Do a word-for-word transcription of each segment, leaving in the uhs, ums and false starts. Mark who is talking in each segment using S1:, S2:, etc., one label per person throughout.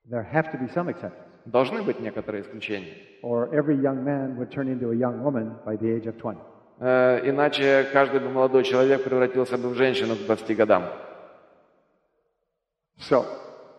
S1: There have to be some exceptions.
S2: Должны быть некоторые исключения.
S1: Or every young man would turn into a young woman by the age of twenty.
S2: Э, иначе каждый бы молодой человек превратился бы в женщину к двадцати годам.
S1: So,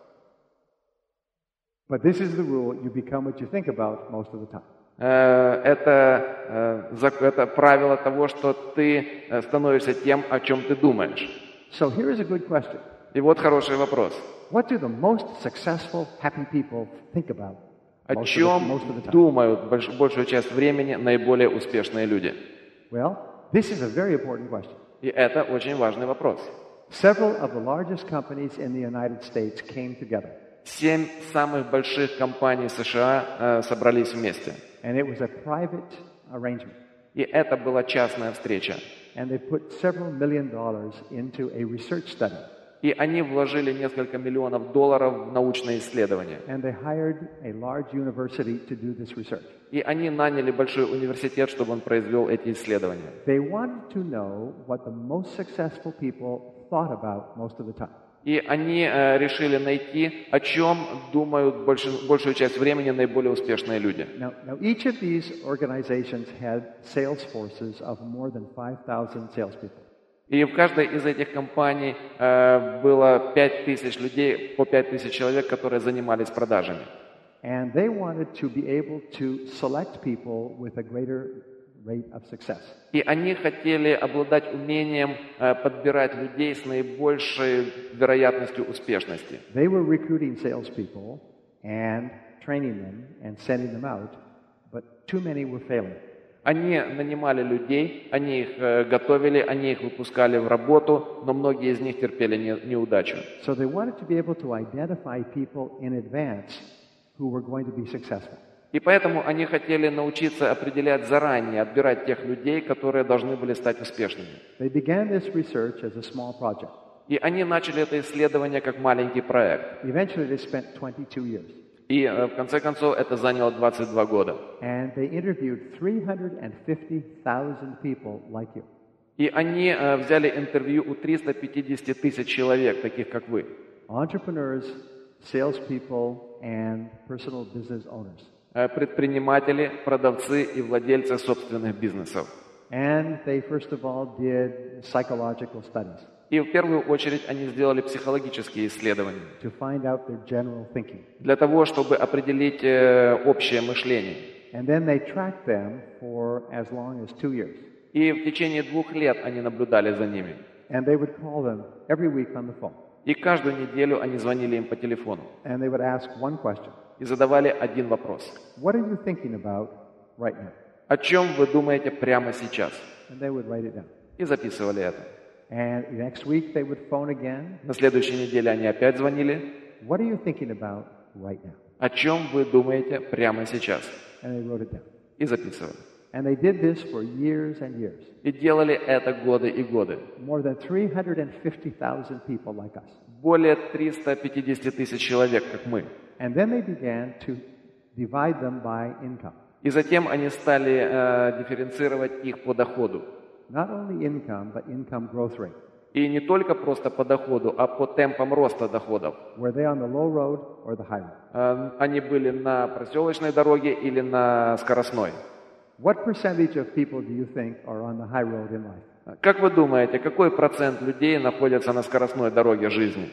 S1: but this is the rule, you become what you think about most of the time.
S2: Э, это, э, зак- это правило того, что ты э, становишься тем, о чем ты думаешь.
S1: So here is a good question.
S2: И вот хороший вопрос.
S1: What do the most successful, happy people think about
S2: О
S1: most of the,
S2: чем
S1: most of the time?
S2: думают больш- большую часть времени наиболее успешные люди?
S1: Well, this is a very important question.
S2: И это очень важный вопрос.
S1: Several of the largest companies in the United States came together,
S2: Семь самых больших компаний США э, собрались вместе.
S1: and it was a private arrangement.
S2: И это была частная встреча.
S1: And they put several million dollars into a research study.
S2: И они вложили несколько миллионов долларов в научные исследования.
S1: And they hired a large university to do this research.
S2: И они наняли большой университет, чтобы он произвел эти исследования.
S1: They wanted to know what the most successful people thought about most of the time.
S2: И они э, решили найти, о чем думают больше, большую часть времени наиболее успешные люди.
S1: Now, now, each of these organizations had sales forces of more than five thousand salespeople.
S2: И в каждой из этих компаний э, было пять тысяч людей, по пять тысяч человек, которые занимались продажами.
S1: And they wanted to be able to select people with a greater rate of success.
S2: И они хотели обладать умением э, подбирать людей с наибольшей вероятностью успешности.
S1: They were recruiting salespeople and training them and sending them out, but too many were failing.
S2: Они нанимали людей, они их э, готовили, они их выпускали в работу, но многие из них терпели не- неудачу.
S1: So they wanted to be able to identify people in advance who were going to be successful.
S2: И поэтому они хотели научиться определять заранее, отбирать тех людей, которые должны были стать успешными.
S1: They began this research as a small project.
S2: И они начали это исследование как маленький проект.
S1: Eventually they spent twenty-two years.
S2: И э, в конце концов это заняло двадцать два года.
S1: And they interviewed three hundred fifty thousand people like you.
S2: И они э, взяли интервью у триста пятьдесят тысяч человек, таких как вы.
S1: Entrepreneurs, salespeople, and personal business owners.
S2: Э, предприниматели, продавцы и владельцы собственных бизнесов.
S1: And they first of all did psychological studies
S2: И в первую очередь они сделали психологические исследования
S1: to find out their general thinking.
S2: для того, чтобы определить э, общее мышление.
S1: And then they tracked them for as long as two years.
S2: И в течение двух лет они наблюдали за ними.
S1: And they would call them every week on the phone.
S2: И каждую неделю они звонили им по телефону
S1: And they would ask one question.
S2: и задавали один вопрос.
S1: What are you thinking about right now?
S2: О чем вы думаете прямо сейчас?
S1: And they would write it down.
S2: И записывали это.
S1: And next week they would phone again.
S2: На следующей неделе они опять звонили.
S1: What are you thinking about right now?
S2: О чем вы думаете прямо сейчас?
S1: And they wrote it down.
S2: И записывали.
S1: And they did this for years and years.
S2: И делали это годы и годы.
S1: More than three hundred fifty thousand people like us.
S2: Более триста пятьдесят тысяч человек, как мы.
S1: And then they began to divide them by income.
S2: И затем они стали э, дифференцировать их по доходу.
S1: Not only income, but income growth rate.
S2: И не только просто по доходу, а по темпам роста доходов.
S1: Were they on the low road or the high road?
S2: Э, Они были на проселочной дороге или на скоростной.
S1: What percentage of people do you think are on the high road in life?
S2: Как вы думаете, какой процент людей находится на скоростной дороге жизни?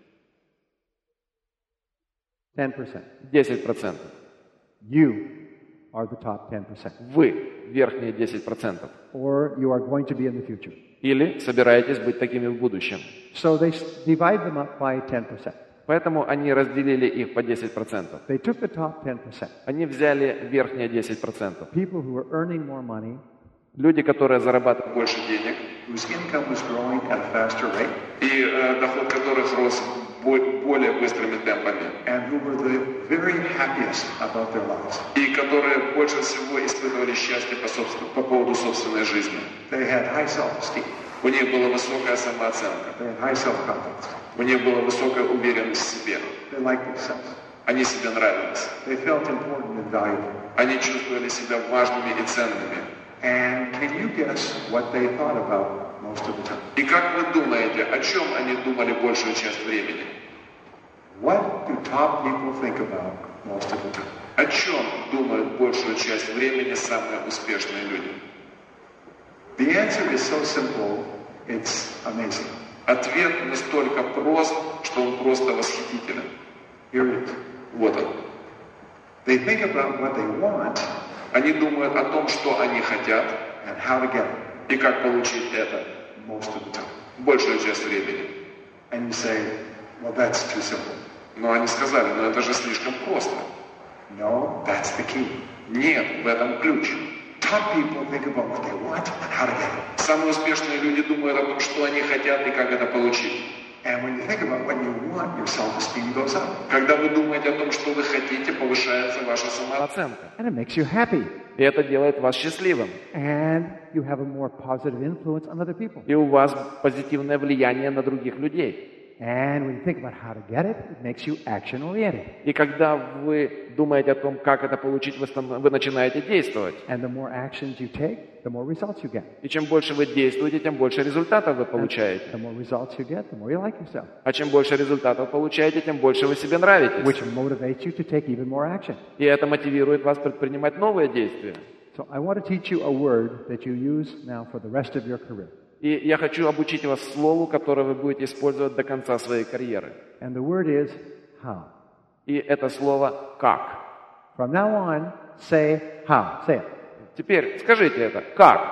S1: ten percent.
S2: десять процентов.
S1: You are the top ten percent.
S2: Вы верхние десять процентов.
S1: Or you are going to be in the future.
S2: Или собираетесь быть такими в будущем.
S1: So they s- divide them up by ten percent.
S2: Поэтому они разделили их по десять процентов.
S1: They took the top ten percent.
S2: Они взяли верхние десять процентов.
S1: People who were earning more money,
S2: Люди, которые зарабатывают больше денег,
S1: whose income was growing at a faster rate,
S2: и э, доход которых рос бо- более быстрыми темпами,
S1: and who were the very happiest about their lives.
S2: и которые больше всего испытывали счастье по, собствен- по поводу собственной жизни.
S1: They had high self-esteem.
S2: У них была высокая самооценка,
S1: They had high self-confidence.
S2: у них была высокая уверенность в себе.
S1: They liked themselves.
S2: Они себе нравились.
S1: They felt important and valuable.
S2: Они чувствовали себя важными и ценными.
S1: And can you guess what they thought about most of the time?
S2: И как вы думаете, о чем они думали большую часть времени?
S3: What do top people think about most of the time?
S2: О чем думают большую часть времени самые успешные люди?
S3: The answer is so simple, it's amazing.
S2: Ответ настолько прост, что он просто восхитителен.
S3: Here it is.
S2: Вот он.
S3: They think about what they want
S2: Они думают о том, что они хотят
S3: and how to get it
S2: и как получить это
S3: most of the time.
S2: большую часть времени.
S3: And you say, well, that's too simple.
S2: Но они сказали, ну это же слишком просто.
S3: No, that's the key.
S2: Нет, в этом ключ.
S3: Top people think about what they want and how to get it.
S2: Самые успешные люди думают о том, что они хотят и как это получить.
S3: And when you think about what you want, your self-esteem goes up.
S2: Когда вы думаете о том, что вы хотите, повышается ваша самооценка.
S1: And it makes you happy.
S2: И это делает вас счастливым.
S1: And you have a more positive influence on other people.
S2: И у вас позитивное влияние на других людей.
S1: And when you think about how to get it, it makes you action-oriented.
S2: И когда вы думаете о том, как это получить, вы, станов... вы начинаете действовать.
S1: And the more actions you take, the more results you get.
S2: И чем больше вы действуете, тем больше результатов вы получаете.
S1: The more results you get, the more you like yourself.
S2: А чем больше результатов получаете, тем больше вы себе нравитесь.
S1: Which motivates you to take even more action.
S2: И это мотивирует вас предпринимать новые действия.
S1: So I want to teach you a word that you use now for the rest of your career.
S2: И я хочу обучить вас слову, которое вы будете использовать до конца своей карьеры.
S1: And the word is how.
S2: И это слово «как».
S1: From now on, say how. Say it.
S2: Теперь скажите это «как».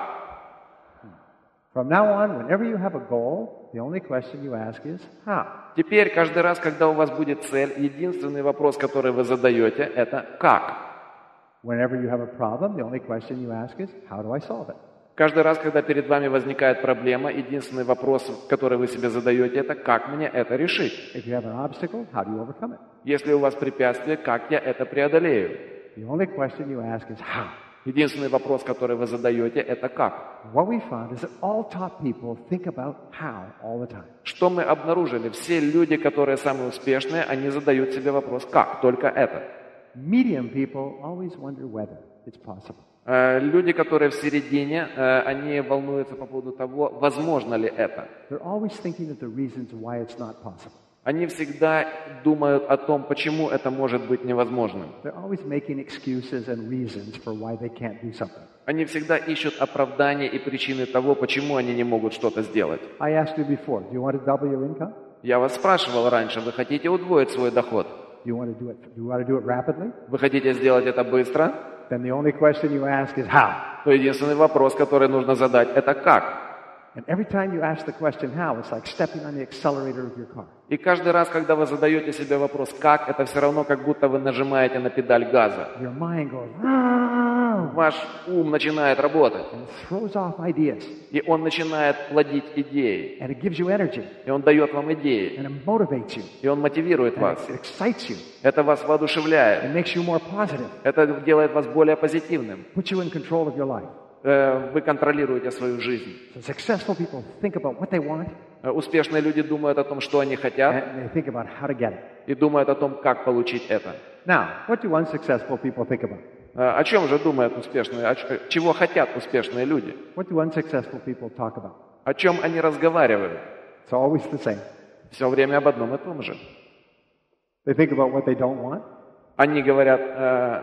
S1: From now on, whenever you have a goal, the only question you ask is how.
S2: Теперь каждый раз, когда у вас будет цель, единственный вопрос, который вы задаете, это «как?».
S1: Whenever you have a problem, the only question you ask is how do I solve it?
S2: Каждый раз, когда перед вами возникает проблема, единственный вопрос, который вы себе задаете, это «как мне это решить?».
S1: If you have an obstacle, how do you overcome it?
S2: Если у вас препятствие, как я это преодолею?
S1: The only question you ask is how.
S2: Единственный вопрос, который вы задаете, это «как?».
S1: What we found is that all top people think about how all the time.
S2: Что мы обнаружили? Все люди, которые самые успешные, они задают себе вопрос «как?». Только это.
S1: Medium people always wonder whether it's possible.
S2: Люди, которые в середине, они волнуются по поводу того, возможно ли это.
S1: They're always thinking of the reasons why it's not possible.
S2: Они всегда думают о том, почему это может быть невозможным.
S1: They're always making excuses and reasons for why they can't do something.
S2: Они всегда ищут оправдания и причины того, почему они не могут что-то сделать.
S1: I asked you before, do you want to double your income?
S2: Я вас спрашивал раньше, вы хотите удвоить свой доход?
S1: Do you want to do it, do you want to do it rapidly?
S2: Вы хотите сделать это быстро?
S1: Then the only question you ask is how.
S2: То единственный вопрос, который нужно задать, это как.
S1: And every time you ask the question how, it's like stepping on the accelerator of your car.
S2: И каждый раз, когда вы задаете себе вопрос «как?», это все равно, как будто вы нажимаете на педаль газа.
S1: Your mind goes, "Rah!"
S2: Ваш ум начинает работать,
S1: and it throws off ideas.
S2: и он начинает плодить идеи.
S1: And it gives you energy.
S2: И он дает вам идеи,
S1: And it motivates you.
S2: и он мотивирует
S1: And
S2: вас.
S1: it excites you.
S2: Это вас воодушевляет,
S1: It makes you more positive.
S2: это делает вас более позитивным.
S1: Puts you in control of your life.
S2: Э, Вы контролируете свою жизнь.
S1: So successful people think about what they want,
S2: Э, Успешные люди думают о том, что они хотят,
S1: and they think about how to get it.
S2: и думают о том, как получить это.
S1: Now, what do unsuccessful people think about?
S2: Э, О чем же думают успешные, о ч- э, чего хотят успешные люди?
S1: What do unsuccessful people talk about?
S2: О чем они разговаривают?
S1: It's always the same.
S2: Все время об одном и том же.
S1: They think about what they don't want.
S2: Они говорят, э,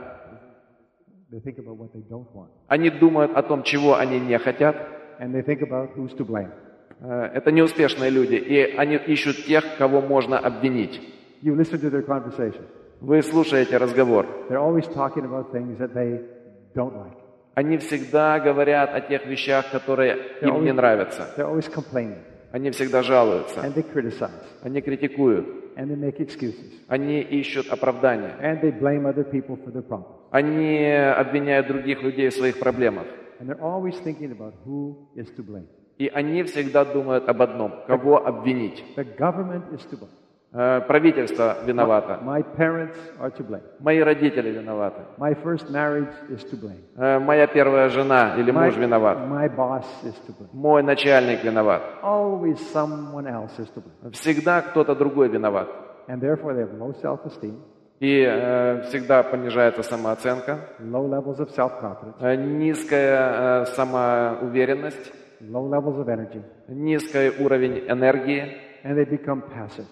S1: They think about what they don't want.
S2: они думают о том, чего они не хотят.
S1: And they think about who's to blame.
S2: Э, Это неуспешные люди, и они ищут тех, кого можно обвинить.
S1: You listen to their conversation.
S2: Вы слушаете разговор.
S1: They're always talking about things that they don't like.
S2: Они всегда говорят о тех вещах, которые им не нравятся.
S1: They're always complaining.
S2: Они всегда жалуются.
S1: And they criticize.
S2: Они критикуют.
S1: And they make excuses.
S2: Они ищут оправдания.
S1: And they blame other people for their problems.
S2: Они обвиняют других людей в своих проблемах.
S1: And they're always thinking about who is to blame.
S2: И они всегда думают об одном – кого обвинить.
S1: The government is to blame.
S2: Э, Правительство виновато.
S1: My parents are to blame.
S2: Мои родители виноваты.
S1: My first marriage is to blame.
S2: Э, Моя первая жена или
S1: My,
S2: муж виноват.
S1: my boss is to blame.
S2: Мой начальник виноват.
S1: Always someone else is to blame.
S2: Всегда кто-то другой виноват.
S1: And therefore they have low self-esteem,
S2: И э, всегда понижается самооценка,
S1: low levels of self-confidence,
S2: э, низкая э, самоуверенность,
S1: low levels of energy,
S2: низкий уровень энергии,
S1: and they become passive.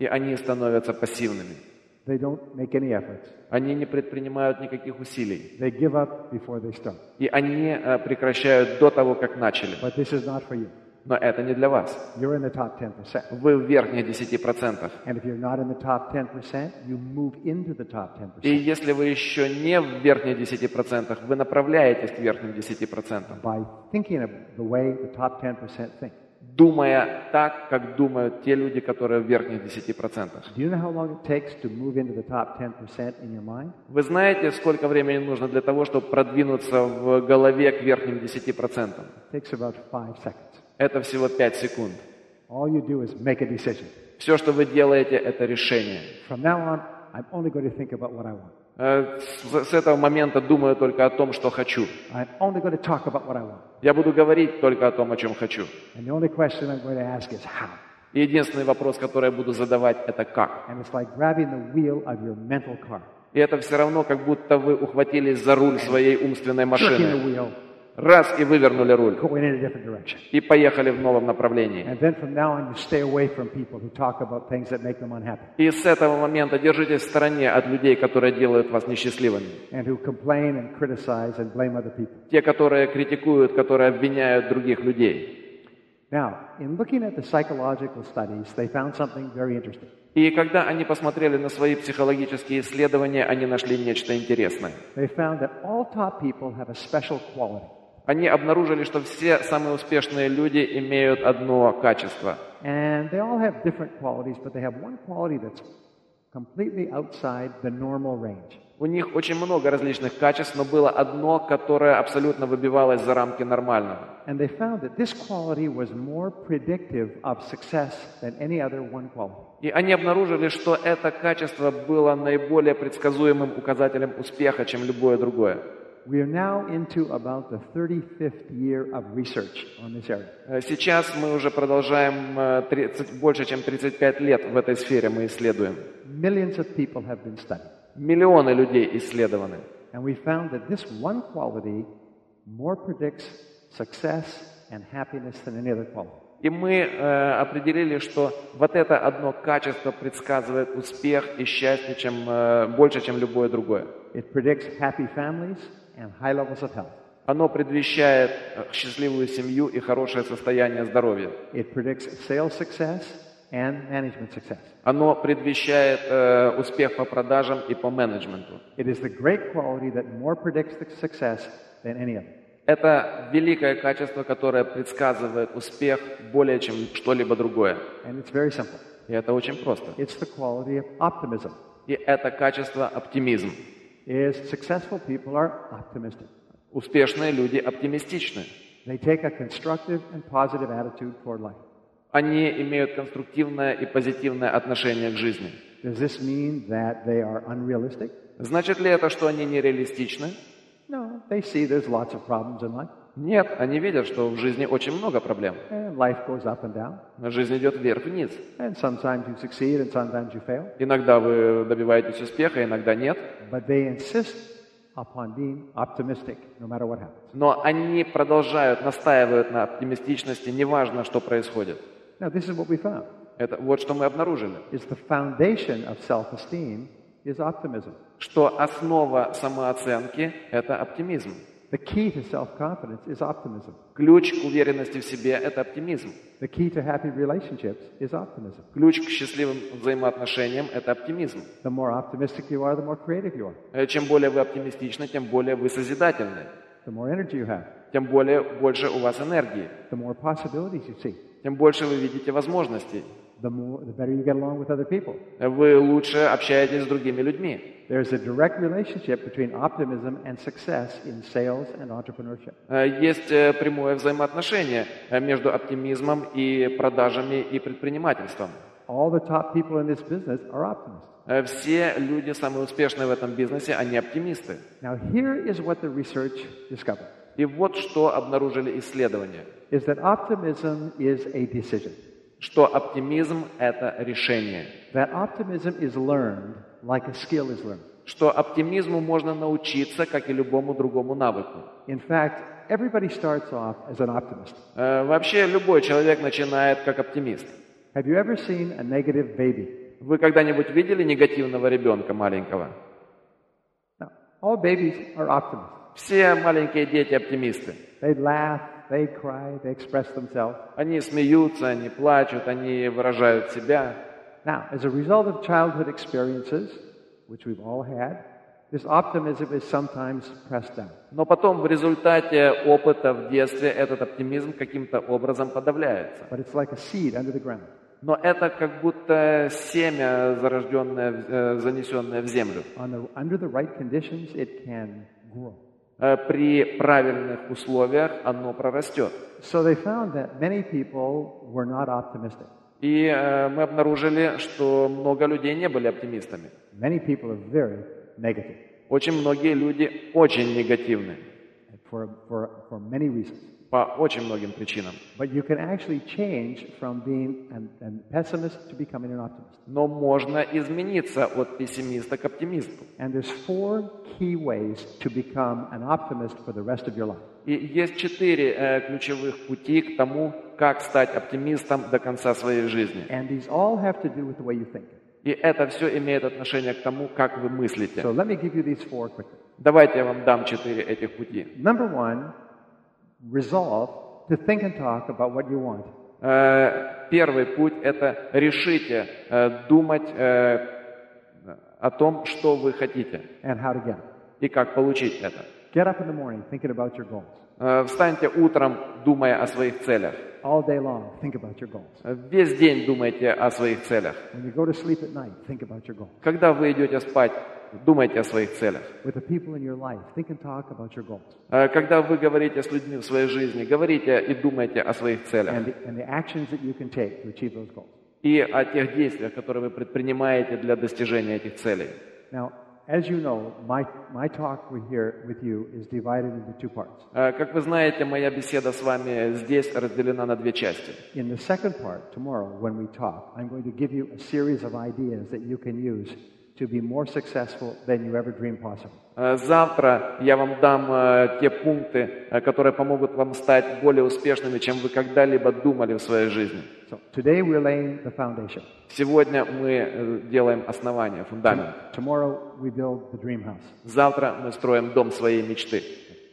S2: и они становятся пассивными.
S1: They don't make any efforts.
S2: Они не предпринимают никаких усилий.
S1: They give up before they start.
S2: И они э, прекращают до того, как начали.
S1: But this is not for you.
S2: Но это не для вас.
S1: You're in the top ten percent.
S2: Вы в верхних десяти процентах.
S1: And if you're not in the top ten percent, you move into the top ten
S2: И
S1: percent
S2: если вы еще не в верхних десяти процентах, вы направляетесь к верхним десяти процентам,
S1: by thinking of the way the top ten percent think.
S2: думая так, как думают те люди, которые в верхних десяти процентах.
S1: Do you know how long it takes to move into the top ten percent in your mind?
S2: Вы знаете, сколько времени нужно для того, чтобы продвинуться в голове к верхним десяти процентам?
S1: It takes about five seconds.
S2: Это всего пять секунд.
S1: All you do is make a decision.
S2: Все, что вы делаете, это решение.
S1: From now on, I'm only going to think about what I want.
S2: Э, С с этого момента думаю только о том, что хочу.
S1: I'm only going to talk about what I want.
S2: Я буду говорить только о том, о чем хочу.
S1: And the only question I'm going to ask is how.
S2: И единственный вопрос, который я буду задавать, это как.
S1: And it's like grabbing the wheel of your mental car.
S2: И это все равно, как будто вы ухватились за руль своей умственной
S1: Jerking
S2: машины.
S1: the wheel,
S2: Раз и вывернули руль.
S1: going in a different direction.
S2: И поехали в новом направлении.
S1: And then from now on, you stay away from people who talk about things that make them unhappy
S2: И с этого момента держитесь в стороне от людей, которые делают вас несчастливыми.
S1: and who complain and criticize and blame other people.
S2: Те, которые критикуют, которые обвиняют других людей.
S1: Now, in looking at the psychological studies, they found something very interesting.
S2: И когда они посмотрели на свои психологические исследования, они нашли нечто интересное.
S1: They found that all top people have a special quality.
S2: Они обнаружили, что все самые успешные люди имеют одно качество.
S1: And they all have different qualities, but they have one quality that's completely outside the normal range.
S2: У них очень много различных качеств, но было одно, которое абсолютно выбивалось за рамки нормального.
S1: And they found that this quality was more predictive of success than any other one quality.
S2: И они обнаружили, что это качество было наиболее предсказуемым указателем успеха, чем любое другое.
S1: We are now into about the thirty-fifth year of research on this area.
S2: Э, Сейчас мы уже продолжаем э, тридцать, больше, чем тридцать пять лет в этой сфере мы исследуем.
S1: Millions of people have been studied.
S2: Миллионы людей исследованы.
S1: And we found that this one quality more predicts success and happiness than any other quality.
S2: И мы э, определили, что вот это одно качество предсказывает успех и счастье чем, э, больше, чем любое другое.
S1: It predicts happy families and high levels of health.
S2: Оно предвещает э, счастливую семью и хорошее состояние здоровья.
S1: It predicts sales success and management success.
S2: Оно предвещает э, успех по продажам и по менеджменту.
S1: It is the great quality that more predicts the success than any other.
S2: Это великое качество, которое предсказывает успех более, чем что-либо другое.
S1: And it's very simple.
S2: И это очень просто.
S1: It's the quality of optimism.
S2: И это качество оптимизм.
S1: Is successful people are optimistic.
S2: Успешные люди оптимистичны.
S1: They take a constructive and positive attitude toward life.
S2: Они имеют конструктивное и позитивное отношение к жизни.
S1: Does this mean that they are unrealistic?
S2: Значит ли это, что они нереалистичны?
S1: No, they see there's lots of problems in life.
S2: Нет, они видят, что в жизни очень много проблем.
S1: And life goes up and down.
S2: Жизнь идет вверх-вниз.
S1: And sometimes you succeed and sometimes you fail.
S2: Иногда вы добиваетесь успеха, иногда нет.
S1: But they insist upon being optimistic no matter what happens.
S2: Но они продолжают, настаивают на оптимистичности, неважно, что происходит.
S1: Now, this is what we found.
S2: Это вот что мы обнаружили.
S1: Is the foundation of self-esteem is optimism.
S2: Что основа самооценки – это оптимизм.
S1: The key to self-confidence is optimism.
S2: Ключ к уверенности в себе – это оптимизм.
S1: The key to happy relationships is optimism.
S2: Ключ к счастливым взаимоотношениям – это оптимизм.
S1: The more optimistic you are, the more creative you are.
S2: Э, Чем более вы оптимистичны, тем более вы созидательны.
S1: The more energy you have,
S2: Тем более больше у вас энергии.
S1: the more possibilities you see.
S2: Тем больше вы видите возможностей.
S1: The more, the better you get along with other people.
S2: Вы лучше общаетесь с другими людьми.
S1: There's a direct relationship between optimism and success in sales and entrepreneurship.
S2: Э, Есть э, прямое взаимоотношение э, между оптимизмом и продажами и предпринимательством.
S1: All the top people in this business are optimists.
S2: Э, Все люди, самые успешные в этом бизнесе, они оптимисты.
S1: Now, here is what the research discovered,
S2: И вот что обнаружили исследования.
S1: is that optimism is a decision.
S2: Что оптимизм – это решение.
S1: That optimism is learned like a skill is learned.
S2: Что оптимизму можно научиться, как и любому другому навыку.
S1: In fact, everybody starts off as an optimist.
S2: Э, Вообще любой человек начинает как оптимист.
S1: Have you ever seen a negative baby?
S2: Вы когда-нибудь видели негативного ребенка маленького?
S1: No, all babies are optimists.
S2: Все маленькие дети оптимисты.
S1: They laugh, they cry, they express themselves.
S2: Они смеются, они плачут, они выражают себя.
S1: Now, as a result of childhood experiences, which we've all had, this optimism is sometimes pressed down.
S2: Но потом в результате опыта в детстве этот оптимизм каким-то образом подавляется.
S1: But it's like a seed under the ground.
S2: Но это как будто семя, зарожденное, э, занесенное в землю.
S1: On the, under the right conditions, it can grow.
S2: Э, При правильных условиях оно прорастет.
S1: So they found that many people were not optimistic.
S2: И э, мы обнаружили, что много людей не были оптимистами.
S1: Many people are very negative
S2: Очень многие люди очень негативны
S1: for, for, for many reasons.
S2: по очень многим причинам.
S1: But you can actually change from being an, an pessimist to becoming an optimist.
S2: Но можно измениться от пессимиста к оптимисту.
S1: And there's four key ways to become an optimist for the rest of your life.
S2: И есть четыре э, ключевых пути к тому, как стать оптимистом до конца своей жизни.
S1: And these all have to do with the way you think.
S2: И это все имеет отношение к тому, как вы мыслите.
S1: So let me give you these four quickly.
S2: Давайте я вам дам четыре этих пути.
S1: Number one, resolve to think and talk about what you want.
S2: Э, Первый путь – это решите э, думать э, о том, что вы хотите
S1: And how to get it.
S2: и как получить это.
S1: Get up in the morning thinking about your goals.
S2: Э, Встаньте утром, думая о своих целях.
S1: All day long, think about your goals.
S2: Э, Весь день думайте о своих целях.
S1: When you go to sleep at night, think about your goals.
S2: Когда вы идете спать, думайте о своих целях.
S1: With the people in your life, think and talk about your goals.
S2: Э, Когда вы говорите с людьми в своей жизни, говорите и думайте о своих целях.
S1: And the, and the actions that you can take to achieve those goals.
S2: И о тех действиях, которые вы предпринимаете для достижения этих целей.
S1: Now, as you know, my, my talk with here with you is divided into two parts.
S2: Э, Как вы знаете, моя беседа с вами здесь разделена на две части.
S1: In the second part, tomorrow, when we talk, I'm going to give you a series of ideas that you can use to be more successful than you ever dreamed possible.
S2: Э, Завтра я вам дам э, те пункты, э, которые помогут вам стать более успешными, чем вы когда-либо думали в своей жизни.
S1: So today we're laying the foundation.
S2: Сегодня мы э, делаем основание, фундамент.
S1: Tomorrow we build the dream house.
S2: Завтра мы строим дом своей мечты.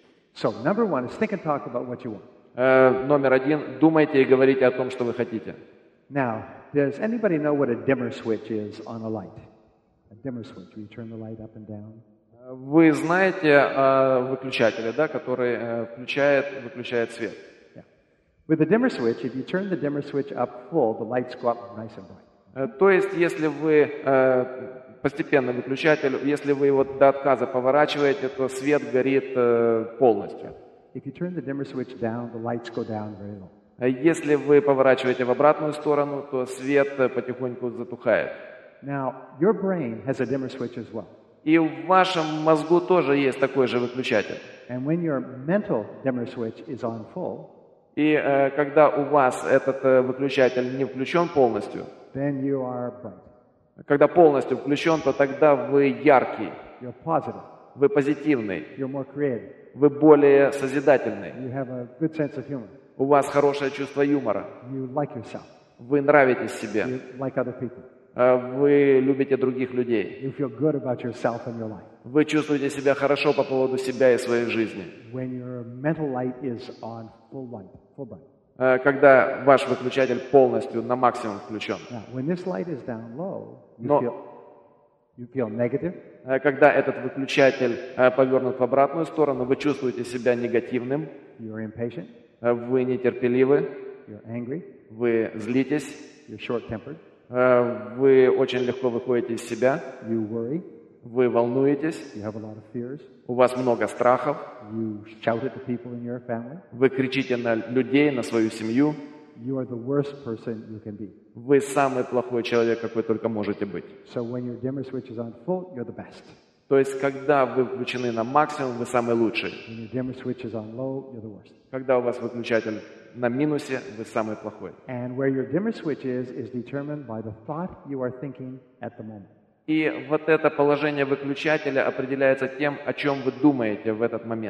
S1: So number one is think and talk about what you want.
S2: Э, Номер один. Думайте и говорите о том, что вы хотите.
S1: Now, does anybody know what a dimmer switch is on a light? A dimmer switch, where you turn the light up and down.
S2: Вы знаете о выключателе, да, который э, включает, выключает свет.
S1: Yeah. With a dimmer switch, if you turn the dimmer switch up full, the lights go up nice and bright.
S2: Э, То есть, если вы э, постепенно выключатель, если вы его до отказа поворачиваете, то свет горит э, полностью.
S1: If you turn the dimmer switch down, the lights go down very low.
S2: А Если вы поворачиваете в обратную сторону, то свет э, потихоньку затухает.
S1: Now, your brain has a dimmer switch as well.
S2: И в вашем мозгу тоже есть такой же выключатель.
S1: And when your mental dimmer switch is on full,
S2: И э, когда у вас этот э, выключатель не включен полностью,
S1: then you are bright.
S2: когда полностью включен, то тогда вы яркий,
S1: You're positive.
S2: вы позитивный,
S1: You're more creative.
S2: вы более созидательный,
S1: You have a good sense of humor.
S2: у вас хорошее чувство юмора,
S1: You like yourself.
S2: вы нравитесь себе,
S1: You like other people.
S2: э, вы любите других людей,
S1: You feel good about yourself and your life.
S2: вы чувствуете себя хорошо по поводу себя и своей жизни.
S1: When your mental light is on full light, full bright.
S2: Э, Когда ваш выключатель полностью на максимум включен.
S1: Now, when this light is down low, you
S2: Но-
S1: feel you feel negative,
S2: Э, Когда этот выключатель э, повернут в обратную сторону, вы чувствуете себя негативным,
S1: you're impatient,
S2: э, вы нетерпеливы,
S1: you're angry,
S2: вы злитесь,
S1: you're short-tempered,
S2: э, вы очень легко выходите из себя,
S1: you worry,
S2: вы волнуетесь,
S1: you have a lot of fears,
S2: у вас много страхов,
S1: you shout at the people in your family.
S2: вы кричите на людей, на свою семью,
S1: You are the worst person you can be.
S2: вы самый плохой человек, какой только можете быть.
S1: So when your dimmer switch is on full, you're the best.
S2: То есть, когда вы включены на максимум, вы самый лучший.
S1: When your dimmer switch is on low, you're the worst.
S2: Когда у вас выключатель на минусе, вы самый плохой.
S1: And where your dimmer switch is, is determined by the thought you are thinking at the moment.
S2: И вот это положение выключателя определяется тем, о чем вы думаете в этот момент.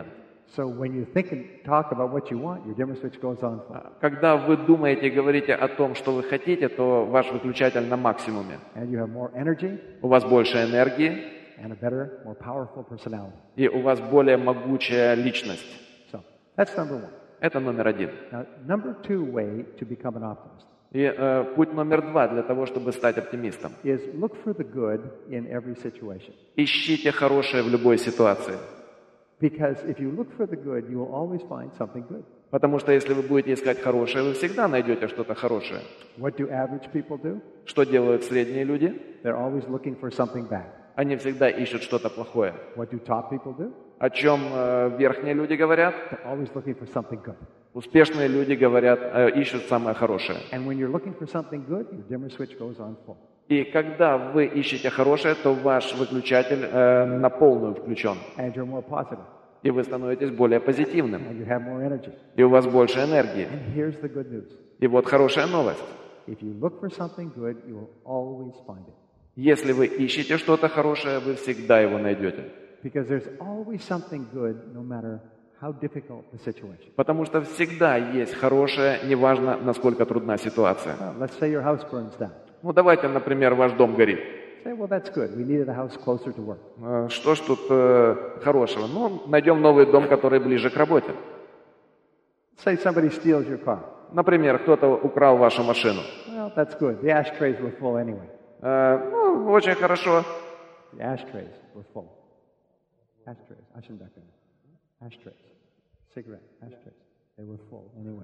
S1: So when you think and talk about what you want, your dimmer switch goes on full.
S2: Когда вы думаете и говорите о том, что вы хотите, то ваш выключатель на максимуме.
S1: And you have more energy
S2: У вас больше энергии,
S1: and a better, more powerful personality.
S2: и у вас более могучая личность.
S1: So that's number one.
S2: Это номер один.
S1: Now, number two way to become an optimist
S2: И э, путь номер два для того, чтобы стать оптимистом.
S1: is look for the good in every situation.
S2: Ищите хорошее в любой ситуации.
S1: Because if you look for the good, you will always find something good.
S2: Потому что если вы будете искать хорошее, вы всегда найдете что-то хорошее.
S1: What do average people do?
S2: Что делают средние люди?
S1: They're always looking for something bad.
S2: Они всегда ищут что-то плохое.
S1: What do top people do?
S2: О чем э, верхние люди говорят?
S1: They're always looking for something good.
S2: Успешные люди говорят, э, ищут самое хорошее.
S1: And when you're looking for something good, your dimmer switch goes on full.
S2: И когда вы ищете хорошее, то ваш выключатель э, на полную включен.
S1: And you're more positive.
S2: И вы становитесь более позитивным.
S1: And you have more energy.
S2: И у вас больше энергии.
S1: And here's the good news.
S2: И вот хорошая новость.
S1: If you look for something good, you will always find it.
S2: Если вы ищете что-то хорошее, вы всегда его найдете.
S1: Because there's always something good, no matter how difficult the situation.
S2: Потому что всегда есть хорошее, неважно, насколько трудна ситуация.
S1: Well, let's say your house burns down.
S2: Ну, давайте, например, ваш дом горит.
S1: Say, well, that's good. We needed a house closer to work.
S2: Э, Что ж тут э, хорошего? Ну, найдем новый дом, который ближе к работе.
S1: Say somebody steals your car.
S2: Например, кто-то украл вашу машину.
S1: Well, that's good. The ashtrays were full anyway.
S2: Э, Ну, очень хорошо.
S1: The ashtrays were full. Ashtrays. Aschenbecker. Ashtrays. Cigarette. Ashtrays. They were full anyway.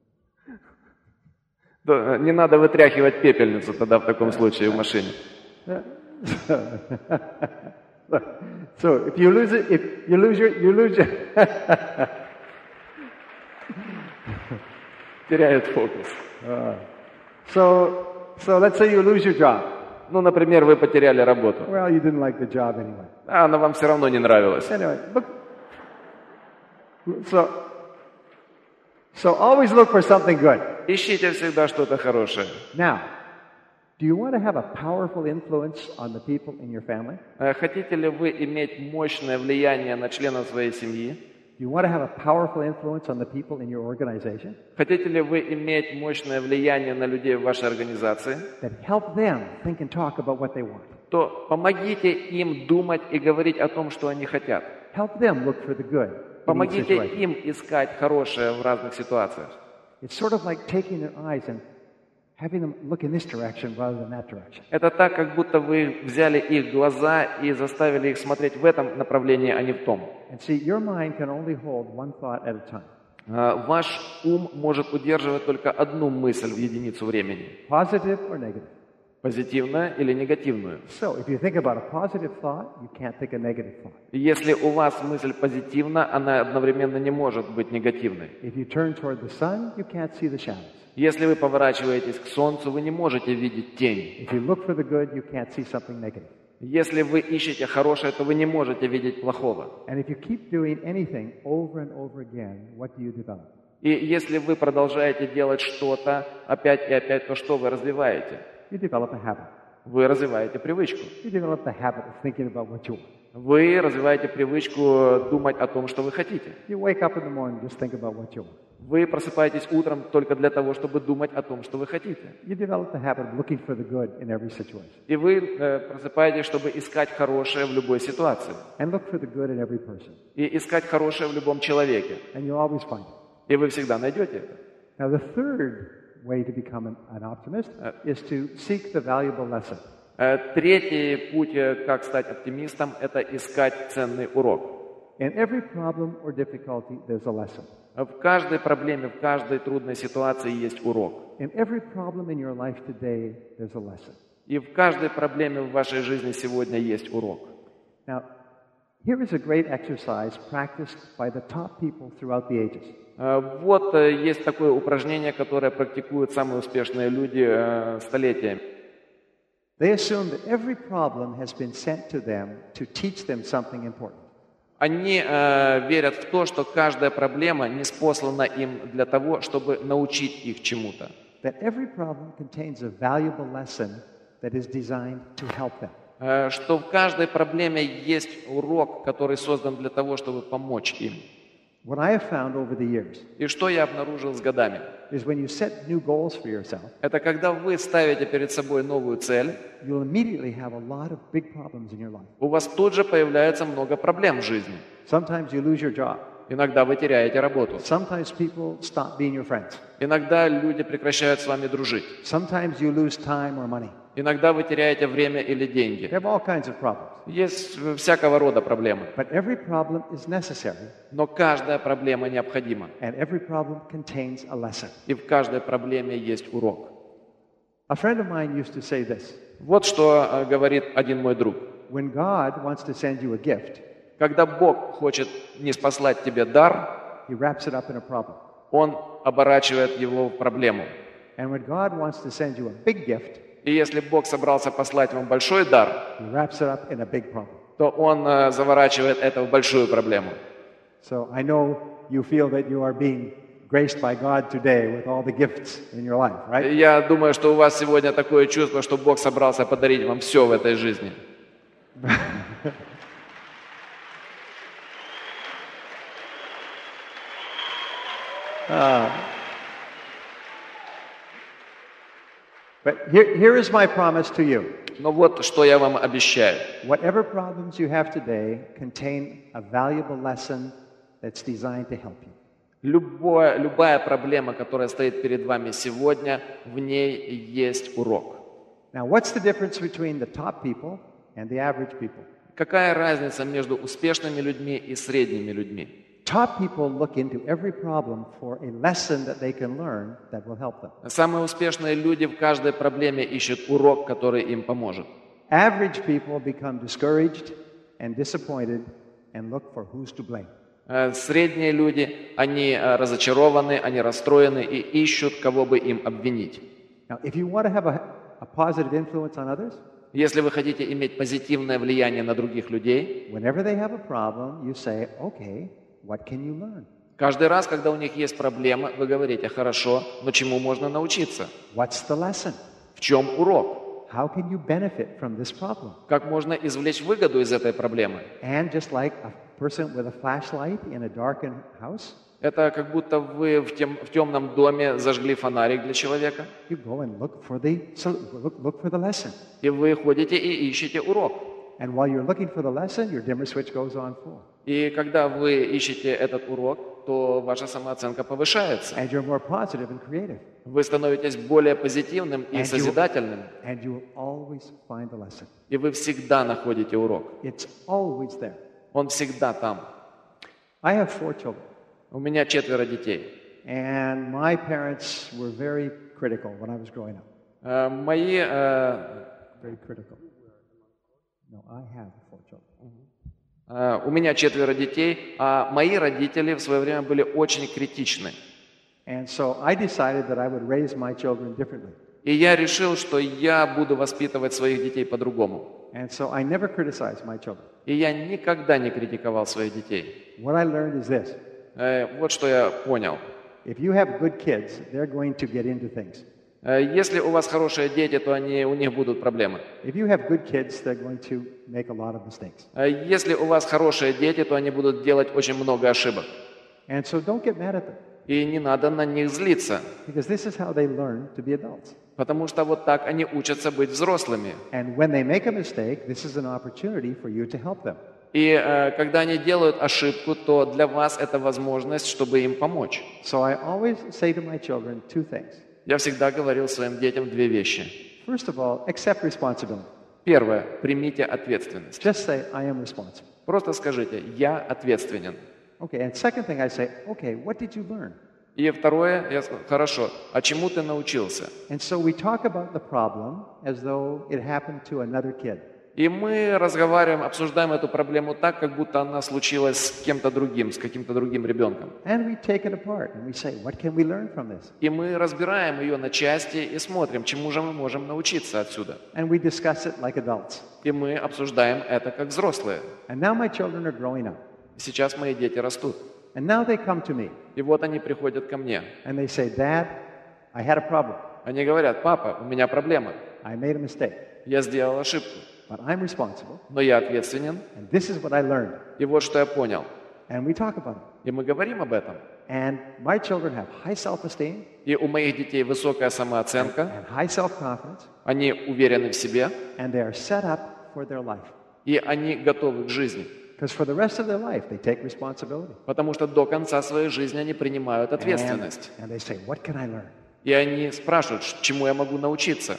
S2: Да, не надо вытряхивать пепельницу тогда в таком случае в машине.
S1: So if you lose it, if you lose your, you lose your.
S2: Теряет фокус.
S1: So, so let's say you lose your job.
S2: Ну, например, вы потеряли работу.
S1: Well, you didn't like the job anyway.
S2: А она вам все равно не нравилась.
S1: Anyway, look. So, so always look for something good.
S2: Ищите всегда что-то хорошее.
S1: Now, do you want to have a powerful influence on the people in your family?
S2: Э, Хотите ли вы иметь мощное влияние на членов своей семьи?
S1: Do you want to have a powerful influence on the people in your organization?
S2: Хотите ли вы иметь мощное влияние на людей в вашей организации?
S1: That help them think and talk about what they want.
S2: То помогите им думать и говорить о том, что они хотят.
S1: Help them look for the good in each
S2: Помогите
S1: situation.
S2: им искать хорошее в разных ситуациях.
S1: It's sort of like taking their eyes and having them look in this direction rather than that direction.
S2: Это так, как будто вы взяли их глаза и заставили их смотреть в этом направлении, а не в том.
S1: And see, your mind can only hold one thought at a time.
S2: А, Ваш ум может удерживать только одну мысль в единицу времени.
S1: Positive or negative.
S2: Позитивную или негативную.
S1: So, if you think about a positive thought, you can't think a negative thought.
S2: И если у вас мысль позитивна, она одновременно не может быть негативной.
S1: If you turn toward the sun, you can't see the shadows.
S2: Если вы поворачиваетесь к солнцу, вы не можете видеть тень.
S1: If you look for the good, you can't see something negative.
S2: Если вы ищете хорошее, то вы не можете видеть плохого.
S1: And if you keep doing anything over and over again, what do you develop?
S2: И если вы продолжаете делать что-то опять и опять, то что вы развиваете?
S1: You develop a habit.
S2: Вы развиваете привычку.
S1: You develop the habit of thinking about what you want.
S2: Вы развиваете привычку думать о том, что вы хотите.
S1: You wake up in the morning, just think about what you want.
S2: Вы просыпаетесь утром только для того, чтобы думать о том, что вы хотите.
S1: You develop the habit of looking for the good in every situation.
S2: И вы э, просыпаетесь, чтобы искать хорошее в любой ситуации.
S1: And look for the good in every person.
S2: И искать хорошее в любом человеке.
S1: And you'll always find it.
S2: И вы всегда найдете это.
S1: Now, the third way to become an, an optimist is to seek the valuable lesson.
S2: Э, Третий путь, э, как стать оптимистом, это искать ценный урок.
S1: In every problem or difficulty, there's a lesson.
S2: В каждой проблеме, в каждой трудной ситуации есть урок.
S1: In every problem in your life today, there's a lesson.
S2: И в каждой проблеме в вашей жизни сегодня есть урок.
S1: Now, here is a great exercise practiced by the top people throughout the ages.
S2: Э, Вот э, есть такое упражнение, которое практикуют самые успешные люди э, столетиями.
S1: They assume that every problem has been sent to them to teach them something important.
S2: Они э, верят в то, что каждая проблема ниспослана им для того, чтобы научить их чему-то.
S1: That every problem contains a valuable lesson that is designed to help them.
S2: Э, Что в каждой проблеме есть урок, который создан для того, чтобы помочь им.
S1: What I have found over the years
S2: И что я обнаружил с годами?
S1: is when you set new goals for yourself,
S2: Это когда вы ставите перед собой новую цель,
S1: you'll immediately have a lot of big problems in your life.
S2: у вас тут же появляется много проблем в жизни.
S1: Sometimes you lose your job.
S2: Иногда вы теряете работу.
S1: Sometimes people stop being your friends.
S2: Иногда люди прекращают с вами дружить.
S1: Sometimes you lose time or money.
S2: Иногда вы теряете время или
S1: You
S2: деньги.
S1: have all kinds of problems.
S2: Есть всякого рода проблемы.
S1: But every problem is necessary,
S2: Но каждая проблема необходима.
S1: and every problem contains a lesson.
S2: И в каждой проблеме есть урок.
S1: A friend of mine used to say this:
S2: Вот что э, говорит один мой друг.
S1: when God wants to send you a gift,
S2: Когда Бог хочет не спаслать тебе дар,
S1: He wraps it up in a problem.
S2: Он оборачивает его в проблему.
S1: And when God wants to send you a big gift,
S2: И если Бог собрался послать вам большой дар,
S1: He wraps it up in a big problem.
S2: то Он э, заворачивает это в большую проблему.
S1: So I know you feel that you are being graced by God today with all the gifts in your life, right?
S2: Я думаю, что у вас сегодня такое чувство, что Бог собрался подарить вам все в этой жизни.
S1: Uh, but here, here is my promise to you.
S2: Но вот что я вам обещаю.
S1: Whatever problems you have today contain a valuable lesson that's designed to help you.
S2: Любое, любая проблема, которая стоит перед вами сегодня, в ней есть урок.
S1: Now, what's the difference between the top people and the average people?
S2: Какая разница между успешными людьми и средними людьми?
S1: Top people look into every problem for a lesson that they can learn that will help them.
S2: Самые успешные люди в каждой проблеме ищут урок, который им поможет.
S1: Average people become discouraged and disappointed and look for who's to blame.
S2: Э, Средние люди, они э, разочарованы, они расстроены и ищут, кого бы им обвинить.
S1: Now, if you want to have a, a positive influence on others,
S2: Если вы хотите иметь позитивное влияние на других людей,
S1: whenever they have a problem, you say, okay, what can you learn?
S2: каждый раз, когда у них есть проблема, вы говорите: хорошо, но чему можно научиться?
S1: What's the lesson?
S2: В чем урок?
S1: How can you benefit from this problem?
S2: Как можно извлечь выгоду из этой проблемы?
S1: And just like a person with a flashlight in a darkened house,
S2: Это как будто вы в, тем, в темном доме зажгли фонарик для человека,
S1: you go and look for the so look, look for the lesson.
S2: и вы ходите и ищете урок.
S1: And while you're looking for the lesson, your dimmer switch goes on full.
S2: И когда вы ищете этот урок, то ваша самооценка повышается.
S1: And you're more positive and creative.
S2: Вы становитесь более позитивным и
S1: And you-
S2: созидательным,
S1: And you will always find the lesson.
S2: и вы всегда находите урок.
S1: It's always there.
S2: Он всегда там.
S1: I have four children,
S2: У меня четверо детей.
S1: and my parents were very critical when I was growing up.
S2: Э, Мои э,
S1: Very critical. No, I have four children.
S2: Э, У меня четверо детей, а мои родители в свое время были очень критичны.
S1: And so I decided that I would raise my children differently.
S2: И я решил, что я буду воспитывать своих детей по-другому.
S1: And so I never criticized my children.
S2: И я никогда не критиковал своих детей.
S1: What I learned is this:
S2: Э, Вот что я понял.
S1: if you have good kids, they're going to get into things.
S2: Э, Если у вас хорошие дети, то они, у них будут проблемы.
S1: If you have good kids, they're going to make a lot of mistakes.
S2: Э, Если у вас хорошие дети, то они будут делать очень много ошибок.
S1: And so don't get mad at them,
S2: И не надо на них злиться,
S1: because this is how they learn to be adults.
S2: потому что вот так они учатся быть взрослыми.
S1: And when they make a mistake, this is an opportunity for you to help them.
S2: И э, когда они делают ошибку, то для вас это возможность, чтобы им помочь.
S1: So I always say to my children two things.
S2: Я всегда говорил своим детям две вещи.
S1: First of all, accept responsibility.
S2: Первое. Примите ответственность.
S1: Just say, I am responsible.
S2: Просто скажите: я ответственен.
S1: Okay, and second thing I say, okay, what did you learn?
S2: И второе, я скажу: хорошо, а чему ты научился?
S1: And so we talk about the problem as though it happened to another kid.
S2: И мы разговариваем, обсуждаем эту проблему так, как будто она случилась с кем-то другим, с каким-то другим ребенком.
S1: And we take it apart and we say, what can we learn from this?
S2: И мы разбираем ее на части и смотрим, чему же мы можем научиться отсюда.
S1: And we discuss it like adults.
S2: И мы обсуждаем это как взрослые.
S1: And now my children are growing up.
S2: Сейчас мои дети растут.
S1: And now they come to me
S2: И вот они приходят ко мне.
S1: and they say, Dad, I had a problem.
S2: Они говорят: папа, у меня проблема.
S1: I made a mistake,
S2: Я сделал ошибку,
S1: but I'm responsible.
S2: но я ответственен.
S1: And this is what I learned.
S2: И вот что я понял.
S1: And we talk about it.
S2: И мы говорим об этом.
S1: And my children have high self-esteem
S2: И у моих детей высокая самооценка,
S1: and high self-confidence,
S2: они уверены в себе,
S1: and they are set up for their life.
S2: и они готовы к жизни.
S1: Because for the rest of their life, they take responsibility.
S2: Потому что до конца своей жизни они принимают
S1: And,
S2: ответственность.
S1: and they say, what can I learn?
S2: И они спрашивают, чему я могу научиться.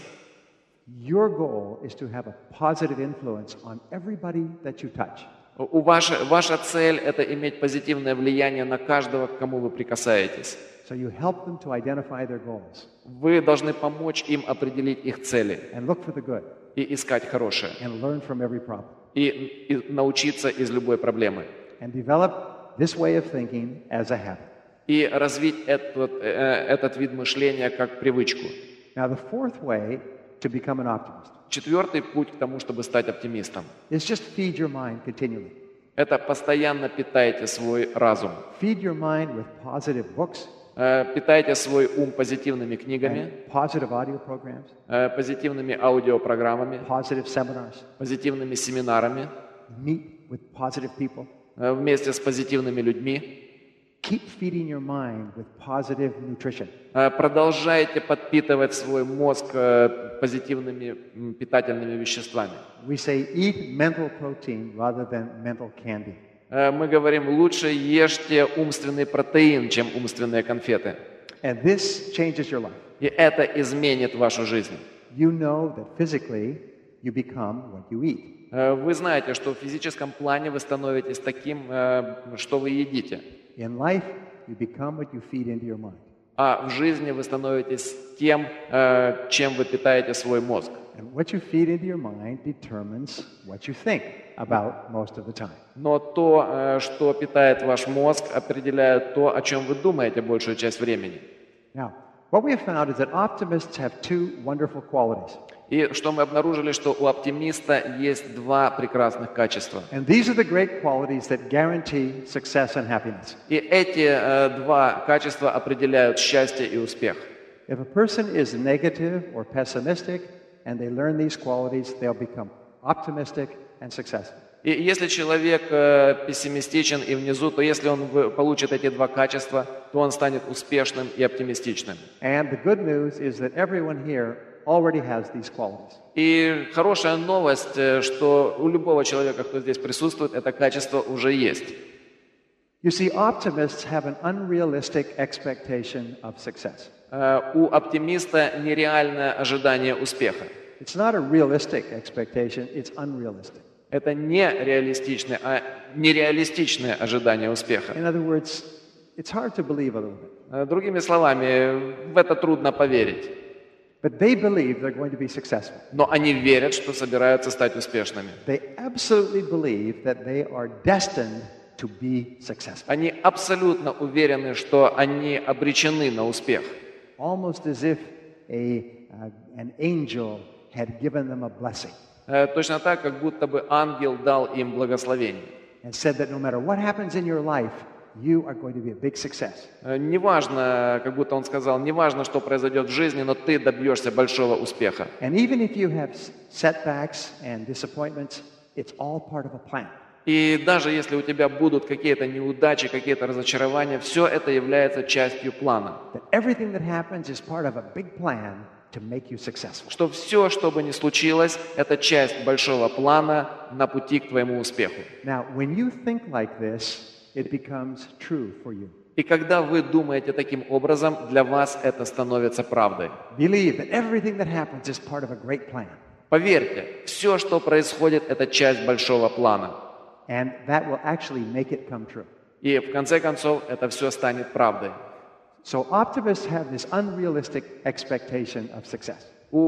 S1: Your goal is to have a positive influence on everybody that you touch.
S2: У ваша, ваша цель – это иметь позитивное влияние на каждого, к кому вы прикасаетесь.
S1: So you help them to identify their goals
S2: Вы должны помочь им определить их цели
S1: and look for the good
S2: и искать хорошее,
S1: and learn from every problem.
S2: и, и научиться из любой проблемы.
S1: And develop this way of thinking as a habit.
S2: И развить этот, э, этот вид мышления как привычку.
S1: Now, the fourth way to become an optimist
S2: Четвертый путь к тому, чтобы стать оптимистом
S1: is just feed your mind continually.
S2: – это постоянно питайте свой разум.
S1: Feed your mind with positive books
S2: Э, Питайте свой ум позитивными книгами,
S1: and positive audio programs,
S2: э, позитивными аудиопрограммами,
S1: positive seminars.
S2: позитивными семинарами,
S1: Meet with positive people.
S2: э, вместе с позитивными людьми.
S1: Keep feeding your mind with positive nutrition.
S2: Э, Продолжайте подпитывать свой мозг э, позитивными м, питательными веществами.
S1: We say eat mental protein rather than mental candy.
S2: Э, Мы говорим, лучше ешьте умственный протеин, чем умственные конфеты.
S1: And this changes your life.
S2: И это изменит вашу жизнь.
S1: You know that physically you become what you eat.
S2: Э, Вы знаете, что в физическом плане вы становитесь таким, э, что вы едите.
S1: In life, you become what you feed into your mind.
S2: А в жизни вы становитесь тем, э, чем вы питаете свой мозг.
S1: And what you feed into your mind determines what you think about most of the time.
S2: Но то, э, что питает ваш мозг, определяет то, о чем вы думаете большую часть времени.
S1: Now, what we have found is that optimists have two wonderful qualities.
S2: И что мы обнаружили, что у оптимиста есть два прекрасных качества.
S1: And these are the great qualities that guarantee success and happiness.
S2: И эти э, два качества определяют счастье и успех.
S1: If a person is negative or pessimistic and they learn these qualities, they'll become optimistic and successful.
S2: И если человек э, пессимистичен и внизу, то если он вы- получит эти два качества, то он станет успешным и оптимистичным.
S1: And the good news is that everyone here already has these qualities.
S2: И хорошая новость, э, что у любого человека, кто здесь присутствует, это качество уже есть.
S1: You see, optimists have an unrealistic expectation of success.
S2: Э, У оптимиста нереальное ожидание успеха.
S1: It's not a realistic expectation, it's unrealistic.
S2: Это не реалистичное, а нереалистичное ожидание успеха.
S1: In other words, it's hard to believe a little bit.
S2: Э, Другими словами, в это трудно поверить.
S1: But they believe they're going to be successful.
S2: Но они верят, что собираются стать успешными.
S1: They absolutely believe that they are destined to be successful.
S2: Они абсолютно уверены, что они обречены на успех.
S1: Almost as if a, uh, an angel had given them a blessing
S2: Э, Точно так, как будто бы ангел дал им благословение.
S1: and said that no matter what happens in your life, you are going to be a big success.
S2: Э, Неважно, как будто он сказал, неважно, что произойдет в жизни, но ты добьешься большого успеха.
S1: And even if you have s- setbacks and disappointments, it's all part of a plan.
S2: И даже если у тебя будут какие-то неудачи, какие-то разочарования, все это является частью плана.
S1: That everything that happens is part of a big plan to make you successful.
S2: Что все, что бы ни случилось, это часть большого плана на пути к твоему успеху.
S1: Now, when you think like this, it becomes true for you.
S2: И когда вы думаете таким образом, для вас это становится правдой.
S1: Believe that everything that happens is part of a great plan.
S2: Поверьте, все, что происходит, это часть большого плана.
S1: And that will actually make it come true.
S2: И в конце концов, это все станет правдой.
S1: So optimists have this unrealistic expectation of success.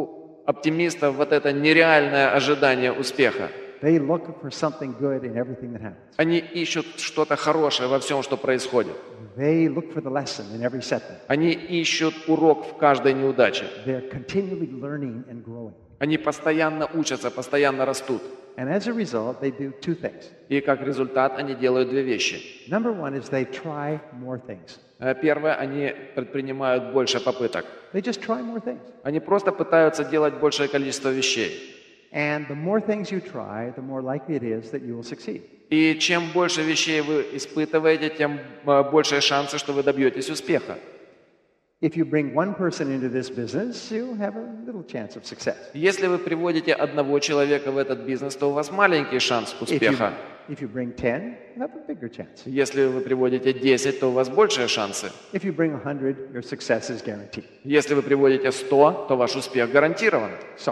S2: У оптимистов вот это нереальное ожидание успеха.
S1: They look for something good in everything that happens.
S2: Они ищут что-то хорошее во всем, что происходит.
S1: They look for the lesson in every setback.
S2: Они ищут урок в каждой неудаче.
S1: They're continually learning and growing.
S2: Они постоянно учатся, постоянно растут.
S1: And as a result, they do two things.
S2: И как результат они делают две вещи.
S1: Number one is they try more things.
S2: Э, Первое, они предпринимают больше попыток.
S1: They just try more things.
S2: Они просто пытаются делать большее количество вещей.
S1: And the more things you try, the more likely it is that you will succeed.
S2: И чем больше вещей вы испытываете, тем э, больше шансы, что вы добьетесь успеха.
S1: If you bring one person into this business, you have a little chance of success.
S2: Если вы приводите одного человека в этот бизнес, то у вас маленький шанс
S1: If you,
S2: успеха.
S1: if you bring ten, you have a bigger chance.
S2: Если вы приводите десять, то у вас большие шансы.
S1: If you bring one hundred, your success is guaranteed.
S2: Если вы приводите сто, то ваш успех гарантирован.
S1: So,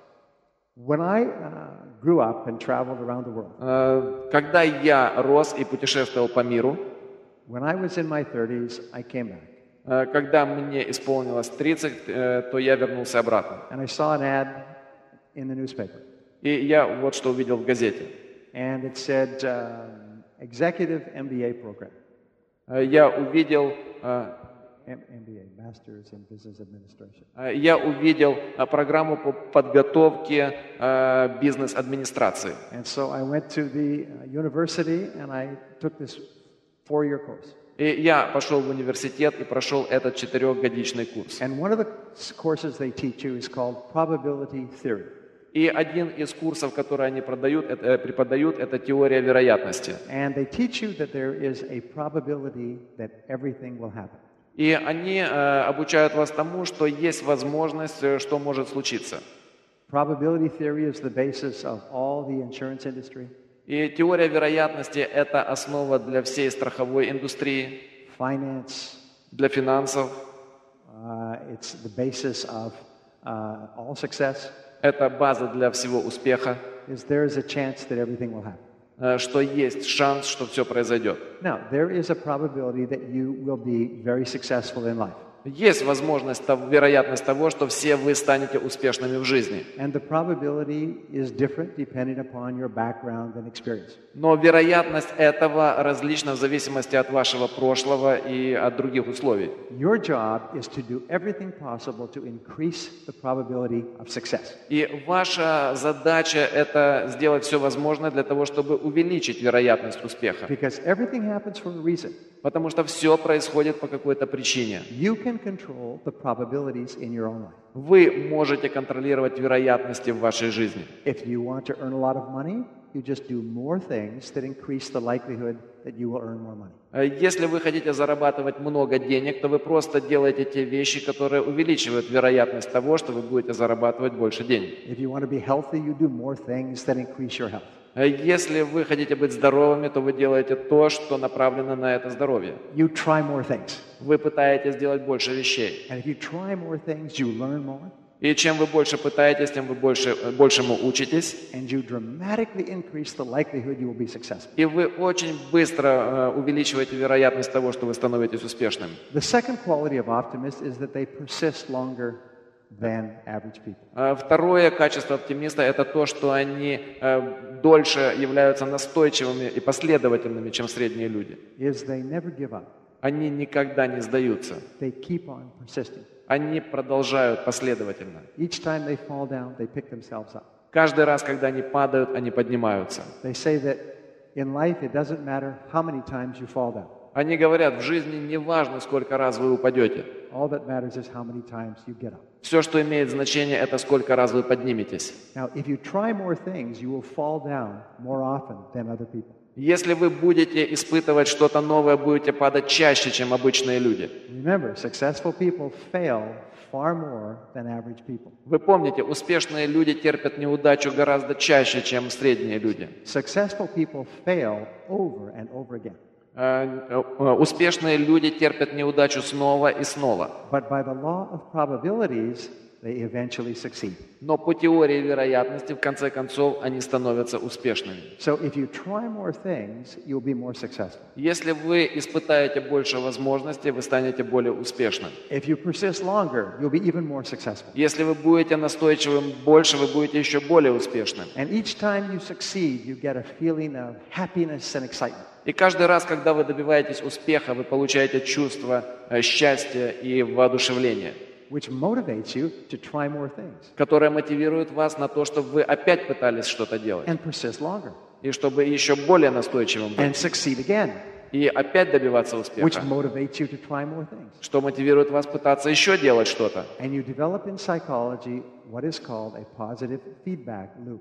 S1: when I uh, grew up and traveled around the world,
S2: Э, Когда я рос и путешествовал по миру,
S1: when I was in my thirties, I came back.
S2: э, когда мне исполнилось тридцать, э, то я вернулся обратно.
S1: And I saw an ad in the newspaper.
S2: И я вот что увидел в газете.
S1: And it said, um, Executive эм би эй program.
S2: Э, Я увидел, э,
S1: M- MBA, Masters in Business Administration.
S2: э, я увидел э, программу по подготовке э, бизнес-администрации.
S1: And so I went to the uh, university and I took this four-year course.
S2: И я пошел в университет и прошел этот четырехгодичный курс.
S1: And one of the s- courses they teach you is called probability theory.
S2: И один из курсов, который они продают, это, э, преподают, это теория вероятности.
S1: And they teach you that there is a probability that everything will happen.
S2: И они э, обучают вас тому, что есть возможность, э, что может случиться.
S1: Probability theory is the basis of all the insurance industry,
S2: И теория вероятности – это основа для всей страховой индустрии,
S1: finance.
S2: для финансов,
S1: Uh, it's the basis of uh, all success.
S2: это база для всего успеха,
S1: Is there is a chance that everything will happen.
S2: э, что есть шанс, что все произойдет.
S1: Now, there is a probability that you will be very successful in life.
S2: Есть возможность, тов- вероятность того, что все вы станете успешными в жизни.
S1: And the probability is different depending upon your background and experience.
S2: Но вероятность этого различна в зависимости от вашего прошлого и от других условий.
S1: Your job is to do everything possible to increase the probability of success.
S2: И ваша задача – это сделать все возможное для того, чтобы увеличить вероятность успеха.
S1: Because everything happens for a reason.
S2: Потому что все происходит по какой-то причине.
S1: You can control the probabilities in your own life.
S2: Вы можете контролировать вероятности в вашей жизни.
S1: If you want to earn a lot of money, you just do more things that increase the likelihood that you will earn more money.
S2: Э, Если вы хотите зарабатывать много денег, то вы просто делаете те вещи, которые увеличивают вероятность того, что вы будете зарабатывать больше денег.
S1: If you want to be healthy, you do more things that increase your health.
S2: Э, Если вы хотите быть здоровыми, то вы делаете то, что направлено на это здоровье.
S1: You try more things.
S2: Вы пытаетесь сделать больше вещей.
S1: And if you try more things, you learn more,
S2: И чем вы больше пытаетесь, тем вы больше, э, большему учитесь.
S1: and you dramatically increase the likelihood you will be successful.
S2: И вы очень быстро э, увеличиваете вероятность того, что вы становитесь успешным.
S1: The second quality of optimists is that they persist longer than average people.
S2: Э, Второе качество оптимиста – это то, что они э, дольше являются настойчивыми и последовательными, чем средние люди.
S1: Is they never give up.
S2: Они никогда не сдаются.
S1: They keep on persisting.
S2: Они продолжают последовательно.
S1: Each time they fall down, they pick themselves up.
S2: Каждый раз, когда они падают, они поднимаются.
S1: They say that in life it doesn't matter how many times you fall down.
S2: Они говорят, в жизни не важно, сколько раз вы упадете.
S1: All that matters is how many times you get up.
S2: Все, что имеет значение, это сколько раз вы подниметесь.
S1: Now, if you try more things, you will fall down more often than other people.
S2: Если вы будете испытывать что-то новое, будете падать чаще, чем обычные люди.
S1: Remember, successful people fail far more than average people.
S2: Вы помните, успешные люди терпят неудачу гораздо чаще, чем средние люди.
S1: Successful people fail over and over again.
S2: Э, э, Успешные люди терпят неудачу снова и снова.
S1: But by the law of probabilities, they eventually succeed.
S2: Но по теории вероятности, в конце концов, они становятся успешными.
S1: So if you try more things, you'll be more successful.
S2: Если вы испытаете больше возможностей, вы станете более успешным.
S1: If you persist longer, you'll be even more successful.
S2: Если вы будете настойчивым больше, вы будете еще более успешным.
S1: And each time you succeed, you get a feeling of happiness and excitement.
S2: И каждый раз, когда вы добиваетесь успеха, вы получаете чувство э, счастья и воодушевления,
S1: which motivates you to try more things
S2: которое мотивирует вас на то, чтобы вы опять пытались что-то делать.
S1: and persist longer
S2: И чтобы еще более настойчивым быть.
S1: and succeed again,
S2: И опять добиваться
S1: which
S2: успеха.
S1: motivates you to try more things.
S2: Что мотивирует вас пытаться еще делать что-то.
S1: And you develop in psychology what is called a positive feedback loop.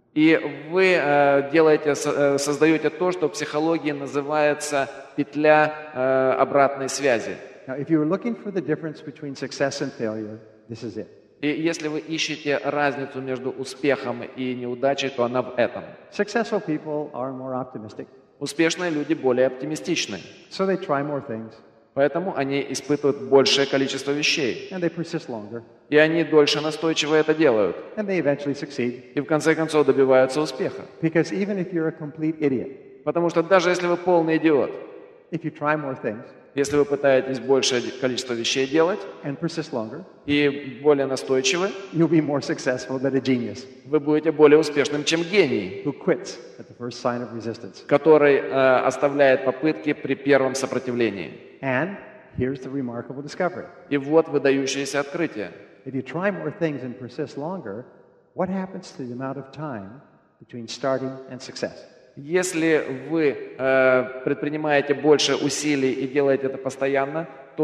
S2: И вы э, делаете, со- э, создаете то, что в психологии называется петля э, обратной связи.
S1: Now, if you were looking for the difference between success and failure, this is it.
S2: И если вы ищете разницу между успехом и неудачей, то она в этом.
S1: Successful people are more optimistic,
S2: Успешные люди более оптимистичны,
S1: so they try more things
S2: поэтому они испытывают большее количество вещей.
S1: and they persist longer,
S2: И они дольше настойчиво это делают.
S1: and they eventually succeed.
S2: И в конце концов добиваются успеха.
S1: Because even if you're a complete idiot,
S2: Потому что даже если вы полный идиот,
S1: if you try more things
S2: если вы пытаетесь большее количество вещей делать
S1: and persist longer,
S2: и более настойчивы,
S1: you'll be more successful than a genius
S2: вы будете более успешным, чем гений,
S1: who quits at the first sign of resistance.
S2: который э, оставляет попытки при первом сопротивлении.
S1: And here's the remarkable discovery.
S2: И вот выдающееся открытие.
S1: If you try more things and persist longer, what happens to the amount of time between starting and success?
S2: Если вы э, предпринимаете больше усилий и делаете это постоянно,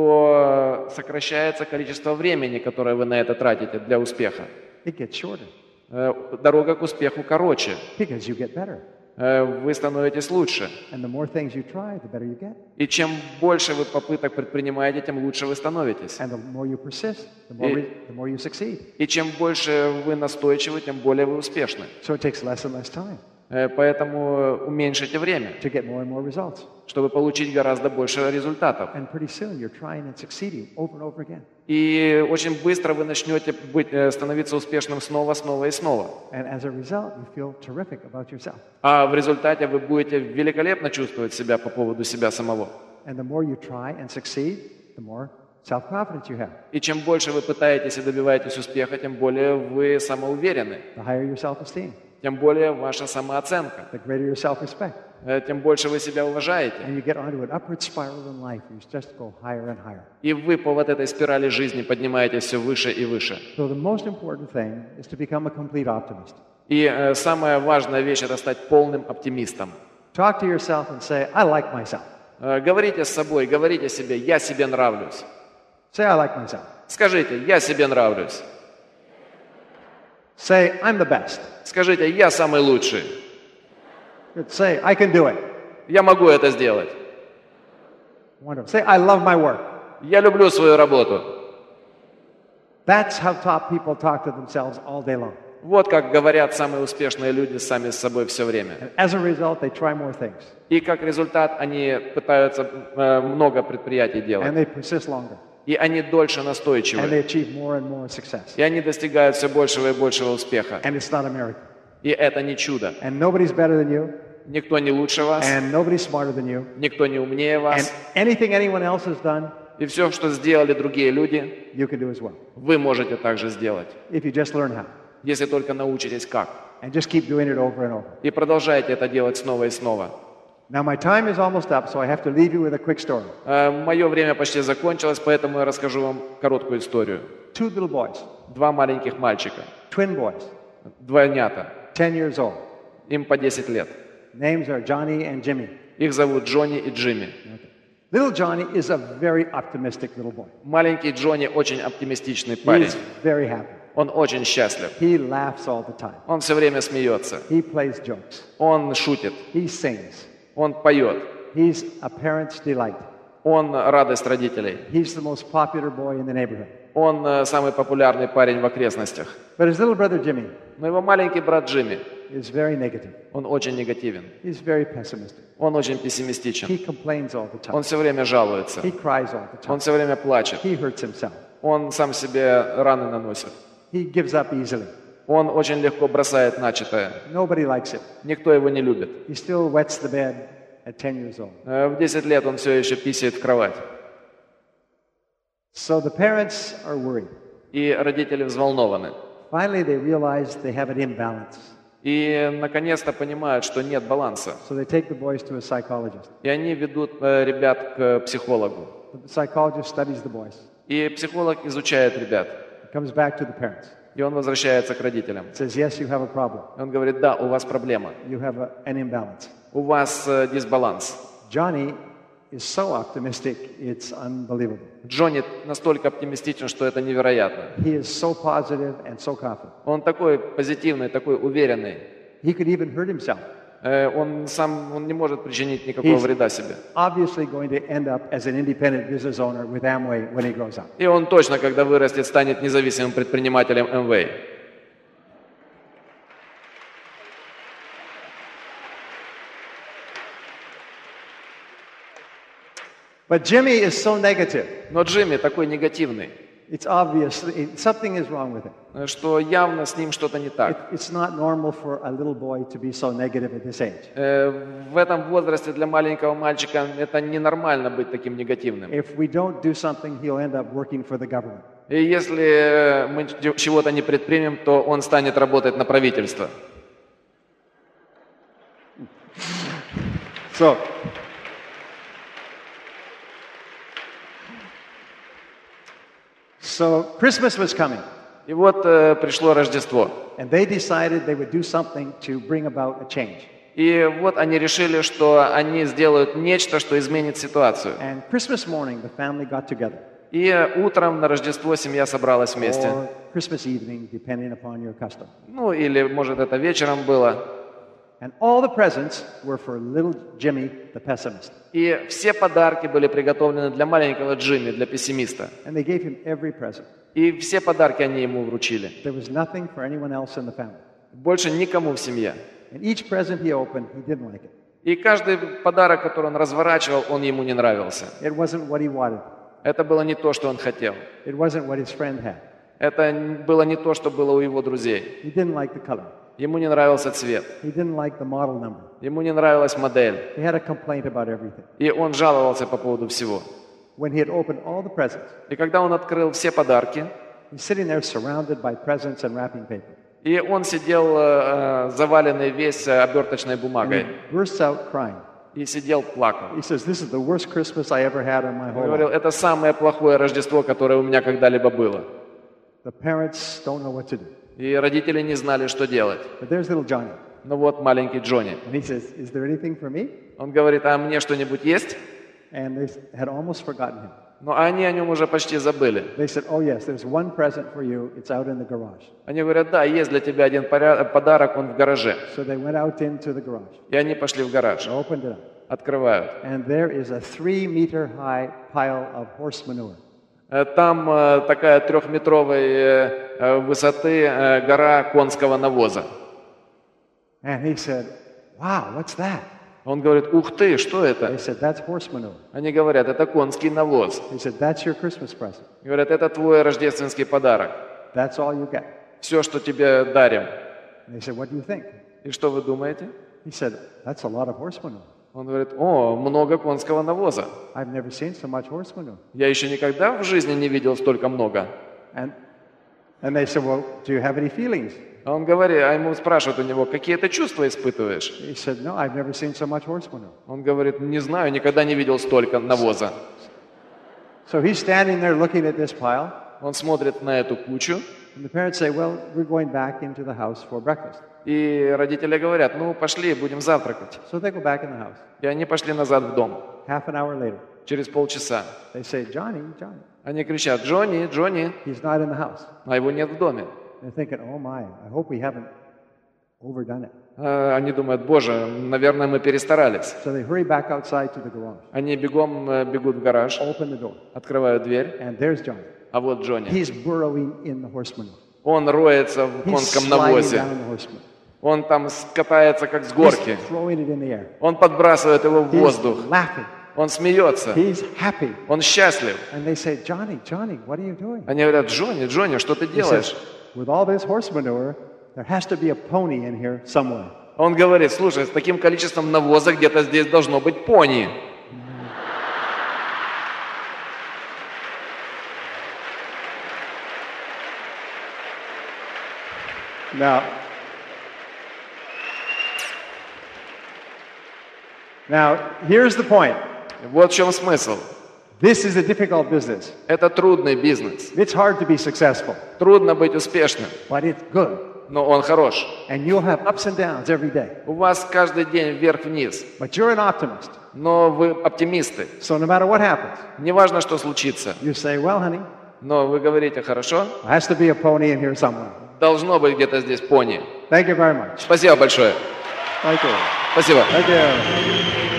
S2: то сокращается количество времени, которое вы на это тратите для успеха.
S1: It gets shorter
S2: Э, дорога к успеху короче.
S1: because you get better.
S2: Э, вы становитесь лучше.
S1: And the more things you try, the better you get.
S2: И чем больше вы попыток предпринимаете, тем лучше вы становитесь.
S1: And the more you persist, the more, re- the more you succeed.
S2: И чем больше вы настойчивы, тем более вы успешны.
S1: So it takes less and less time
S2: Э, Поэтому уменьшите время,
S1: to get more and more results.
S2: чтобы получить гораздо больше результатов.
S1: And pretty soon you're trying and succeeding over and over again.
S2: И очень быстро вы начнете быть, э, становиться успешным снова, снова и снова.
S1: And as a result, you feel terrific about yourself.
S2: А в результате вы будете великолепно чувствовать себя по поводу себя самого.
S1: And the more you try and succeed, the more self-confidence you have,
S2: И чем больше вы пытаетесь и добиваетесь успеха, тем более вы самоуверены,
S1: the higher your self-esteem,
S2: тем более ваша самооценка,
S1: the greater your self-respect.
S2: э, тем больше вы себя уважаете.
S1: And you get onto an upward spiral in life. You just go higher and higher.
S2: И вы по вот этой спирали жизни поднимаетесь все выше и выше.
S1: So the most important thing is to become a complete optimist.
S2: И э, самая важная вещь – это стать полным оптимистом.
S1: Talk to yourself and say, I like myself.
S2: Э, говорите с собой, говорите себе «я себе нравлюсь».
S1: Say, I like myself.
S2: Скажите «я себе нравлюсь».
S1: Say, I'm the best.
S2: Скажите «я самый лучший».
S1: Good. Say, I can do it.
S2: Я могу это сделать.
S1: Wonderful. Say, I love my work.
S2: Я люблю свою работу.
S1: That's how top people talk to themselves all day long.
S2: Вот как говорят самые успешные люди сами с собой все время.
S1: And as a result, they try more things.
S2: И как результат они пытаются э, много предприятий
S1: And
S2: делать.
S1: they persist longer.
S2: И они дольше
S1: And they
S2: настойчивы.
S1: achieve more and more success.
S2: И они достигают все большего и большего успеха.
S1: And it's not a miracle.
S2: И это не чудо.
S1: And nobody's better than you.
S2: Никто не лучше вас,
S1: And nobody's smarter than you.
S2: никто не умнее
S1: And
S2: вас.
S1: anything anyone else has done,
S2: И все, что сделали другие люди,
S1: you can do as well.
S2: вы можете также сделать,
S1: If you just learn how.
S2: если только научитесь как.
S1: And just keep doing it over and over.
S2: И продолжайте это делать снова и снова.
S1: Now, my time is almost up, so I have to leave you with a quick story.
S2: Мое время почти закончилось, поэтому я расскажу вам короткую историю.
S1: Two little boys,
S2: Два маленьких мальчика,
S1: twin boys,
S2: двойнята,
S1: ten years old.
S2: им по десять лет.
S1: Names are Johnny and Jimmy.
S2: Их зовут Джонни и Джимми.
S1: Little Johnny is a very optimistic little boy.
S2: Маленький Джонни очень оптимистичный парень.
S1: He's very happy.
S2: Он очень счастлив.
S1: He laughs all the time.
S2: Он все время смеется.
S1: He plays jokes.
S2: Он шутит.
S1: He sings.
S2: Он поет.
S1: He's a parent's delight.
S2: Он радость родителей.
S1: He's the most popular boy in the neighborhood.
S2: Он э, самый популярный парень в окрестностях.
S1: But his little brother Jimmy
S2: Но его маленький брат Джимми,
S1: is very negative.
S2: он очень негативен.
S1: He's very pessimistic.
S2: Он очень пессимистичен.
S1: He complains all the time.
S2: Он все время жалуется.
S1: He cries all the time.
S2: Он все время плачет.
S1: He hurts himself.
S2: Он сам себе раны наносит.
S1: He gives up easily.
S2: Он очень легко бросает начатое.
S1: Nobody likes it.
S2: Никто его не любит.
S1: He still wets the bed at ten years old.
S2: Э, В десять лет он все еще писает в кровать.
S1: So the parents are worried.
S2: И родители взволнованы.
S1: Finally, they realize they have an imbalance.
S2: И наконец-то понимают, что нет баланса.
S1: So they take the boys to a psychologist.
S2: И они ведут э, ребят к психологу.
S1: The psychologist studies the boys.
S2: И психолог изучает ребят.
S1: He comes back to the parents.
S2: И он возвращается к родителям.
S1: Says, yes, you have a problem.
S2: И он говорит, да, у вас проблема.
S1: You have a, an imbalance.
S2: У вас э, дисбаланс.
S1: Johnny is so optimistic, it's unbelievable.
S2: Джонни настолько оптимистичен, что это невероятно.
S1: He is so positive and so confident.
S2: Он такой позитивный, такой уверенный.
S1: He could even hurt himself.
S2: Э, Он сам он не может причинить никакого
S1: He's
S2: вреда себе.
S1: obviously going to end up as an independent business owner with Amway when he grows up.
S2: И он точно, когда вырастет, станет независимым предпринимателем Amway.
S1: But Jimmy is so negative.
S2: Но Джимми такой негативный,
S1: It's obvious it- something is wrong with him.
S2: что явно с ним что-то не
S1: It,
S2: так.
S1: it's not normal for a little boy to be so negative at this age.
S2: Э, В этом возрасте для маленького мальчика это ненормально быть таким негативным.
S1: If we don't do something, he'll end up working for the government.
S2: И если мы чего-то не предпримем, то он станет работать на правительство.
S1: So, so Christmas was coming,
S2: И вот э, пришло Рождество.
S1: and they decided they would do something to bring about a change.
S2: И вот они решили, что они сделают нечто, что изменит ситуацию.
S1: And Christmas morning, the family got together,
S2: И утром на Рождество семья собралась вместе.
S1: or Christmas evening, depending upon your custom.
S2: Ну, или, может, это вечером было.
S1: And all the presents were for little Jimmy, the pessimist.
S2: И все подарки были приготовлены для маленького Джимми, для пессимиста.
S1: And they gave him every present.
S2: И все подарки они ему вручили.
S1: There was nothing for anyone else in the family.
S2: Больше никому в семье.
S1: And each present he opened, he didn't like it.
S2: И каждый подарок, который он разворачивал, он ему не нравился.
S1: It wasn't what he wanted.
S2: Это было не то, что он хотел.
S1: It wasn't what his friend had.
S2: Это было не то, что было у его друзей.
S1: He didn't like the color.
S2: Ему не нравился цвет.
S1: He didn't like the model number.
S2: Ему не нравилась модель.
S1: He had a complaint about everything.
S2: И он жаловался по поводу всего.
S1: When he had opened all the presents,
S2: И когда он открыл все подарки,
S1: he's sitting there surrounded by presents and wrapping paper.
S2: и он сидел э, заваленный весь э, оберточной
S1: And
S2: бумагой,
S1: he bursts out crying.
S2: и сидел, плакал.
S1: He says, "This is the worst Christmas I ever had in my
S2: Он
S1: whole
S2: говорил,
S1: life."
S2: это самое плохое Рождество, которое у меня когда-либо было.
S1: The parents don't know what to do.
S2: И родители не знали, что делать.
S1: But there's little Johnny.
S2: Ну вот маленький Джонни.
S1: And he says, "Is there anything for me?"
S2: Он говорит, а мне что-нибудь есть?
S1: And they had almost forgotten him.
S2: Но они о нем уже почти забыли.
S1: They said, "Oh yes, there's one present for you. It's out in the garage."
S2: Они говорят, да, есть для тебя один поря- подарок, он в гараже.
S1: So they went out into the garage,
S2: И они пошли в гараж,
S1: opened it up,
S2: открывают.
S1: and there is a three-meter high pile of horse manure.
S2: Э, Там э, такая трехметровой э, э, высоты э, гора конского навоза.
S1: And he said, "Wow, what's that?"
S2: Он говорит, ух ты, что
S1: They
S2: это?
S1: said, "That's horse manure."
S2: Они говорят, это конский навоз.
S1: He said, "That's your Christmas present.
S2: Говорят, это твой рождественский подарок.
S1: That's all you get."
S2: Все, что тебе дарим.
S1: And they said, "What do you think?"
S2: И что вы думаете?
S1: He said, "That's a lot of horse manure.
S2: Он говорит, о, много конского навоза.
S1: I've never seen so much horse manure."
S2: Я еще никогда в жизни не видел столько много.
S1: And and they said, "Well, do you have any feelings?"
S2: А он говорит, а ему спрашивают у него, какие ты чувства испытываешь?
S1: He said, "No, I've never seen so much horse manure."
S2: Он говорит, не знаю, никогда не видел столько навоза.
S1: So he's standing there looking at this pile,
S2: Он смотрит на эту кучу,
S1: and the parents say, "Well, we're going back into the house for breakfast."
S2: и родители говорят, ну пошли, будем завтракать.
S1: So they go back in the house.
S2: И они пошли назад в дом.
S1: Half an hour later,
S2: Через полчаса.
S1: they say, "Johnny, Johnny."
S2: Они кричат, Джонни, Джонни,
S1: He's not in the house.
S2: а его нет в доме.
S1: They're thinking, "Oh my, I hope we haven't overdone it."
S2: А Они думают, боже, наверное, мы перестарались.
S1: So they hurry back outside to the garage,
S2: Они бегом э, бегут в гараж,
S1: open the door,
S2: открывают дверь,
S1: and there's Johnny.
S2: а вот Джонни.
S1: He's burrowing in the horse manure.
S2: Он роется в
S1: He's
S2: конском
S1: sliding
S2: навозе.
S1: down the horse manure.
S2: Он там катается, как с
S1: He's
S2: горки.
S1: throwing it in the air.
S2: Он подбрасывает его в
S1: He's
S2: воздух.
S1: laughing.
S2: Он смеется.
S1: He's happy.
S2: Он счастлив.
S1: And they say, "Johnny, Johnny, what are you doing?"
S2: Они говорят, Джонни, Джонни, что ты
S1: He
S2: делаешь?
S1: says, "With all this horse manure, there has to be a pony in here somewhere."
S2: Он говорит, слушай, с таким количеством навоза где-то здесь должно быть пони.
S1: Now, now here's the point.
S2: Вот в чем смысл.
S1: This is a difficult business.
S2: Это трудный бизнес.
S1: It's hard to be successful,
S2: Трудно быть успешным,
S1: but it's good.
S2: но он хорош.
S1: And you'll have ups and downs every day.
S2: У вас каждый день вверх-вниз,
S1: But you're an optimist.
S2: но вы оптимисты.
S1: So no matter what happens,
S2: Неважно, что случится,
S1: you say, "Well, honey,
S2: но вы говорите, хорошо,
S1: there has to be a pony in here somewhere."
S2: должно быть где-то здесь пони.
S1: Thank you very much.
S2: Спасибо большое.
S1: Thank you.
S2: Спасибо.
S1: Thank you.